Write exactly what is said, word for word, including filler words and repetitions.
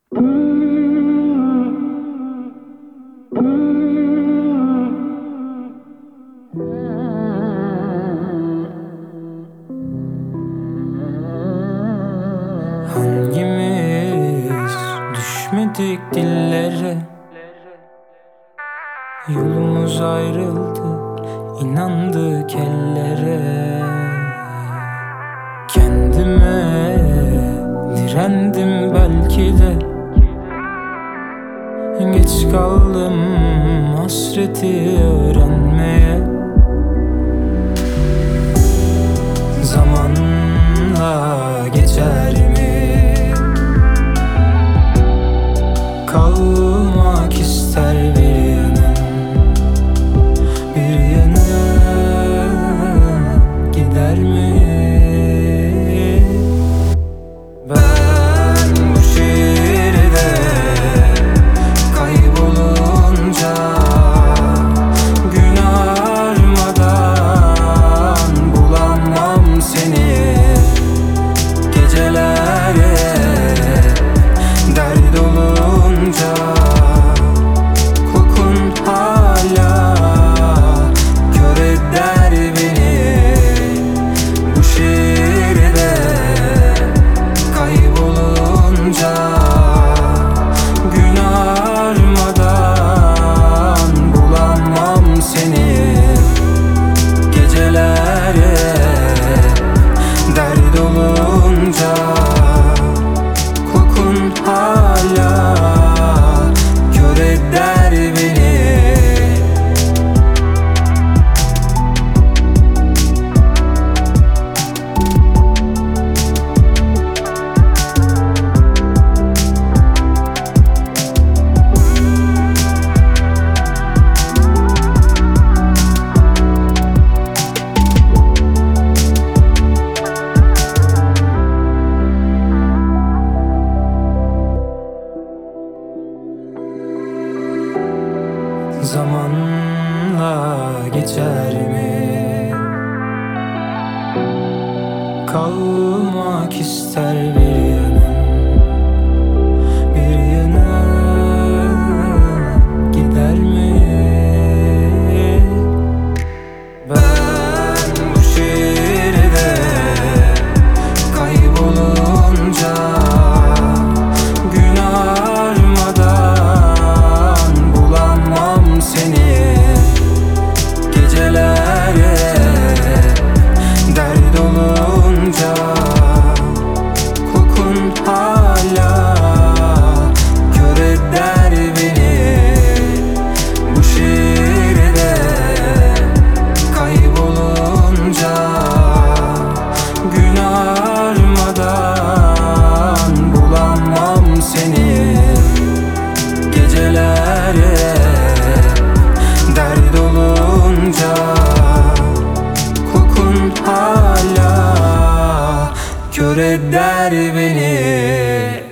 Hangimiz düşmedik dillere? Yolumuz ayrıldı, inandık ellere. Kendime direndim belki de, geç kaldım hasreti öğrenmeye. Zamanla geçer mi? Kalmak ister bir yanım, bir yanım gider mi? Ben bu şehirde kaybolunca, gün armadan bulamam seni. Gecelere dert olunca, kokun hala kör eder beni. Bu şehirde kaybolunca, gün armadan bulamam seni. Gecelere dert olunca, kokun hala kör eder beni. Zamanla geçer mi? Kalmak ister bir yanım, bir yanım gider mi? Ben bu şehirde kaybolunca, gün armadan bulamam seni. Gecelere dert olunca, kokun hala kör eder beni. Bu şehirde kaybolunca, gün armadan bulamam seni. Gecelere dert olunca, kokun hala kör eder beni.